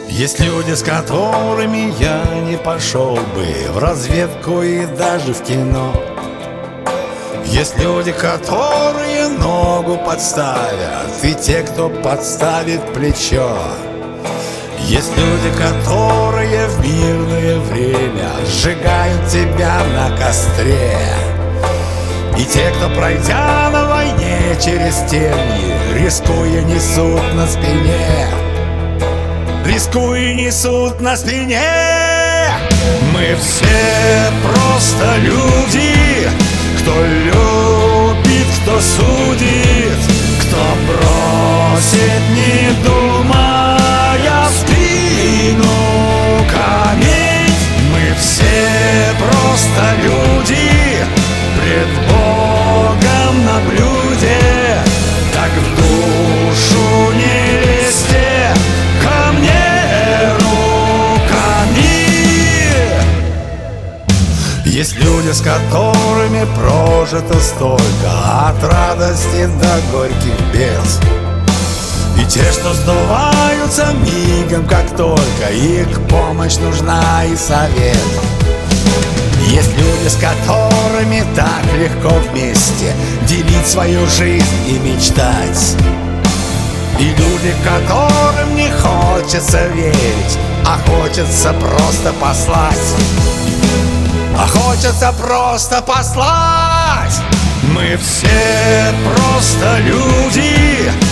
Есть люди, с которыми я не пошел бы в разведку и даже в кино. Есть люди, которые ногу подставят, и те, кто подставит плечо. Есть люди, которые в мирное время сжигают тебя на костре. И те, кто, пройдя на войне через тернии, рискуя, несут на спине. Рискуя, несут на спине. Мы все просто люди, кто любит, кто судит, кто бросит, не думая, в спину камень. Мы все просто люди, пред Богом на блюде. Так в душу не лезьте ко мне руками. Есть люди, с которыми прожито столько, от радости до горьких бед. И те, что сдуваются мигом, как только их помощь нужна и совет. Есть люди, с которыми так легко вместе делить свою жизнь и мечтать. И люди, которым не хочется верить, а хочется просто послать. А хочется просто послать. Мы все просто люди,